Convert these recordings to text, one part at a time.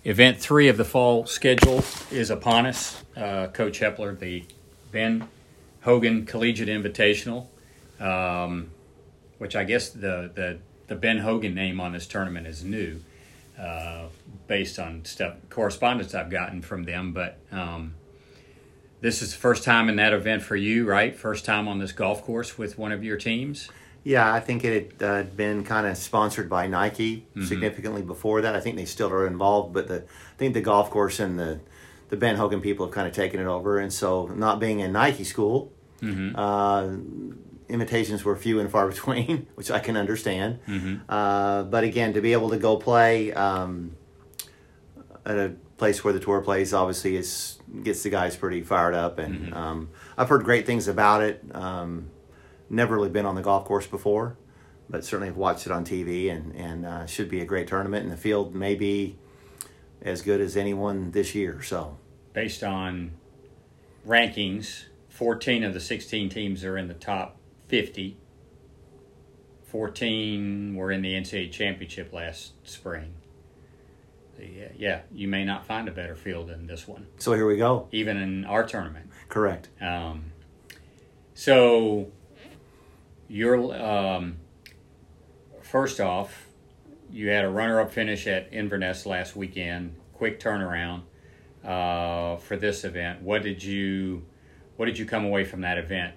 Event 3 of the fall schedule is upon us. Coach Hepler, the Ben Hogan Collegiate Invitational, which I guess the Ben Hogan name on this tournament is new, based on correspondence I've gotten from them. But this is the first time in that event for you, right? First time on this golf course with one of your teams? Yeah, I think it had been kind of sponsored by Nike significantly before that. I think they still are involved, but I think the golf course and the Ben Hogan people have kind of taken it over. And so not being in Nike school, invitations were few and far between, which I can understand. But again, to be able to go play at a place where the tour plays obviously gets the guys pretty fired up. And I've heard great things about it. Never really been on the golf course before, but certainly have watched it on TV, and should be a great tournament. And the field may be as good as anyone this year. So, based on rankings, 14 of the 16 teams are in the top 50. 14 were in the NCAA championship last spring. Yeah, you may not find a better field than this one. So here we go. Even in our tournament. Correct. So you're first off, you had a runner-up finish at Inverness last weekend. Quick turnaround for this event. What did you come away from that event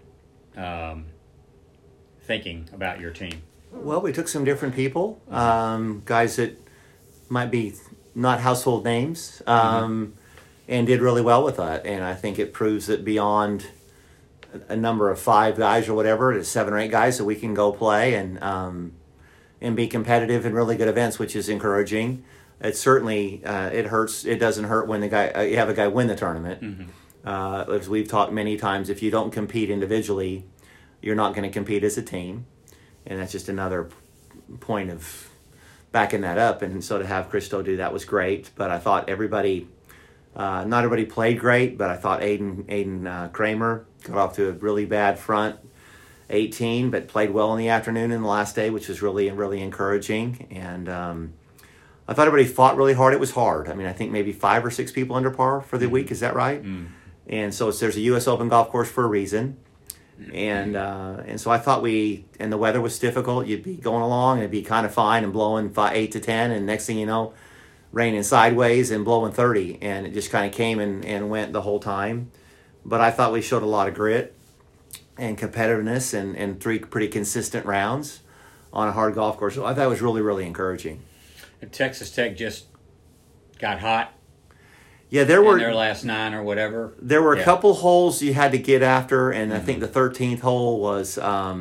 thinking about your team? Well, we took some different people, guys that might be not household names, and did really well with that. And I think it proves that beyond a number of 5 guys or whatever, it's 7 or 8 guys that we can go play and be competitive in really good events, which is encouraging. It certainly it hurts. It doesn't hurt when you have a guy win the tournament. As we've talked many times, if you don't compete individually, you're not going to compete as a team, and that's just another point of backing that up. And so to have Christo do that was great. But I thought not everybody played great, but I thought Aiden Kramer got off to a really bad front 18, but played well in the afternoon and the last day, which was really, really encouraging. And I thought everybody fought really hard. It was hard. I mean, I think maybe 5 or 6 people under par for the week. Is that right? And so there's a U.S. Open golf course for a reason. And so I thought and the weather was difficult. You'd be going along and it'd be kind of fine and blowing 8 to 10. And next thing you know, raining sideways and blowing 30. And it just kind of came and went the whole time. But I thought we showed a lot of grit and competitiveness and 3 pretty consistent rounds on a hard golf course. So I thought it was really, really encouraging. And Texas Tech just got hot. Yeah, there were their last 9 or whatever. There were a couple holes you had to get after, and I think the 13th hole was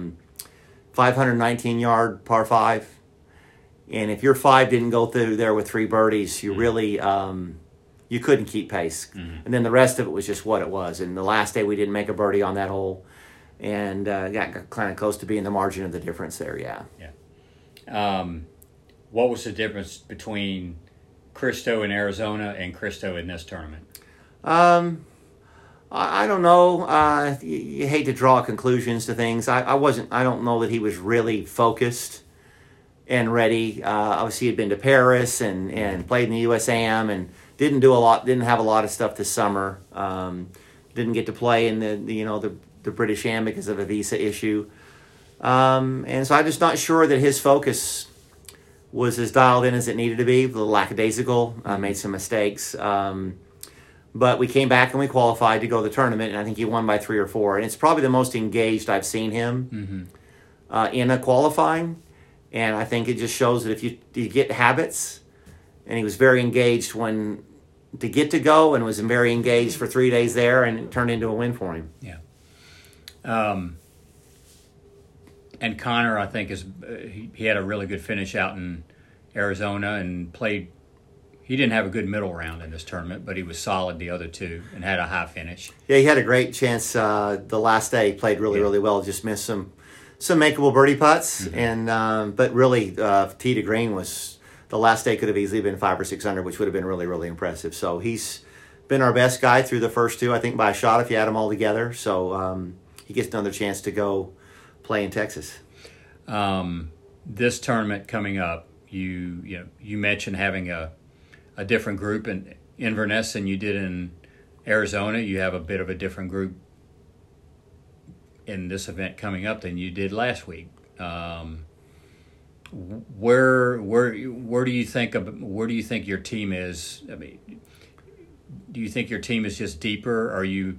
519-yard par 5. And if your 5 didn't go through there with 3 birdies, you really you couldn't keep pace. And then the rest of it was just what it was. And the last day we didn't make a birdie on that hole, and got kind of close to being the margin of the difference there. Yeah. What was the difference between Christo in Arizona and Christo in this tournament? I don't know. You hate to draw conclusions to things. I don't know that he was really focused and ready. Obviously, he had been to Paris and played in the USAM and didn't have a lot of stuff this summer. Didn't get to play in the British Am because of a visa issue. And so I'm just not sure that his focus was as dialed in as it needed to be. A little lackadaisical, made some mistakes. But we came back and we qualified to go to the tournament, and I think he won by 3 or 4. And it's probably the most engaged I've seen him in a qualifying. And I think it just shows that if you get habits, and he was very engaged to get to go, and was very engaged for 3 days there, and it turned into a win for him. Yeah. And Connor, I think, he had a really good finish out in Arizona and played. He didn't have a good middle round in this tournament, but he was solid the other 2 and had a high finish. Yeah, he had a great chance the last day. He played really, really well. Just missed some makeable birdie putts, and but really, tee to green was the last day could have easily been 5 or 6 under, which would have been really, really impressive. So he's been our best guy through the first 2, I think, by a shot if you add them all together. So he gets another chance to go play in Texas. This tournament coming up, you mentioned having a a different group in Inverness than you did in Arizona. You have a bit of a different group in this event coming up than you did last week. Where do you think your team is? I mean, do you think your team is just deeper? Are you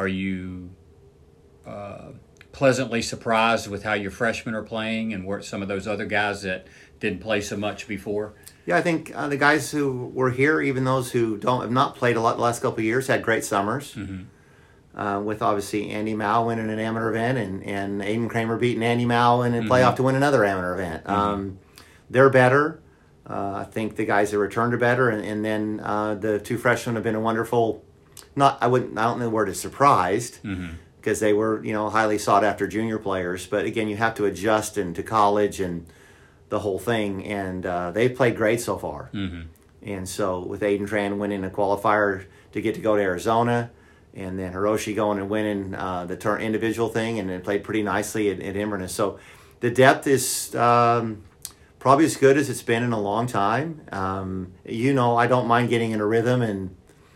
pleasantly surprised with how your freshmen are playing and where some of those other guys that didn't play so much before? Yeah, I think the guys who were here, even those who have not played a lot the last couple of years, had great summers. Mm-hmm. With obviously Andy Mao winning an amateur event and Aiden Kramer beating Andy Mao in a playoff to win another amateur event. Mm-hmm. They're better. I think the guys that returned are better, and then the two freshmen have been a wonderful. I don't know the word is surprised, because they were highly sought after junior players. But again, you have to adjust into college and the whole thing, and they've played great so far. Mm-hmm. And so with Aiden Tran winning a qualifier to get to go to Arizona, and then Hiroshi going and winning the individual thing, and it played pretty nicely at Inverness. So the depth is probably as good as it's been in a long time. I don't mind getting in a rhythm,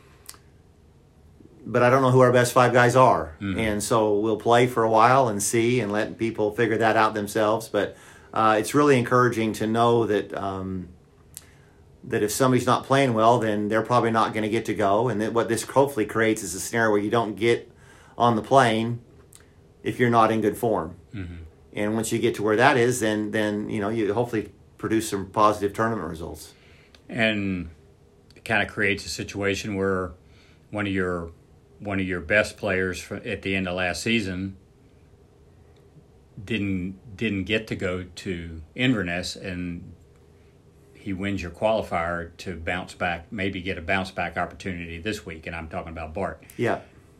but I don't know who our best five guys are. Mm-hmm. And so we'll play for a while and see and let people figure that out themselves. But it's really encouraging to know that that if somebody's not playing well, then they're probably not going to get to go. And that what this hopefully creates is a scenario where you don't get on the plane if you're not in good form. Mm-hmm. And once you get to where that is, then you hopefully produce some positive tournament results. And it kind of creates a situation where one of your best players at the end of last season didn't get to go to Inverness, and he wins your qualifier to bounce back, maybe get a bounce back opportunity this week. And I'm talking about Bart. Yeah.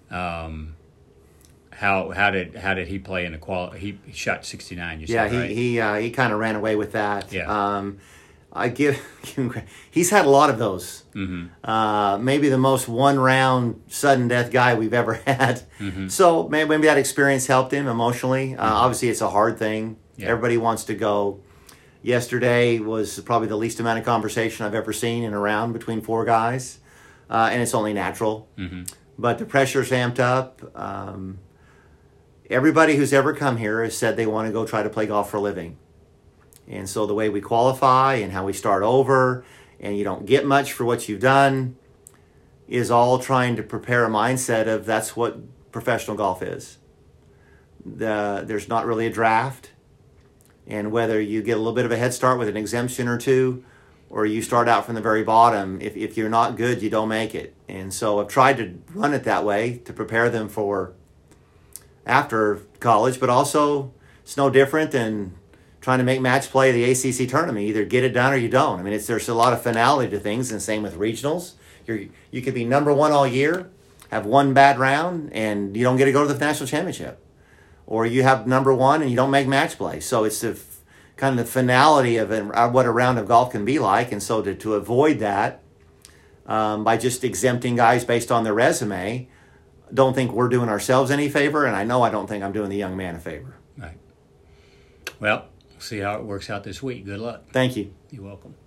How did he play in the qual? He shot 69. You said, right? He kind of ran away with that. Yeah. I give him. He's had a lot of those. Mm-hmm. Maybe the most one-round sudden death guy we've ever had. Mm-hmm. So maybe that experience helped him emotionally. Mm-hmm. Obviously, it's a hard thing. Yeah. Everybody wants to go. Yesterday was probably the least amount of conversation I've ever seen in a round between four guys, and it's only natural. Mm-hmm. But the pressure's amped up. Everybody who's ever come here has said they want to go try to play golf for a living. And so the way we qualify and how we start over, and you don't get much for what you've done, is all trying to prepare a mindset of that's what professional golf is. There's not really a draft. And whether you get a little bit of a head start with an exemption or two, or you start out from the very bottom, if you're not good, you don't make it. And so I've tried to run it that way to prepare them for after college, but also it's no different than trying to make match play the ACC tournament. You either get it done or you don't. I mean, there's a lot of finality to things, and same with regionals. You could be number one all year, have one bad round, and you don't get to go to the national championship. Or you have number one and you don't make match play. So it's the kind of the finality of what a round of golf can be like. And so to avoid that by just exempting guys based on their resume, don't think we're doing ourselves any favor. And I don't think I'm doing the young man a favor. Right. Well, we'll see how it works out this week. Good luck. Thank you. You're welcome.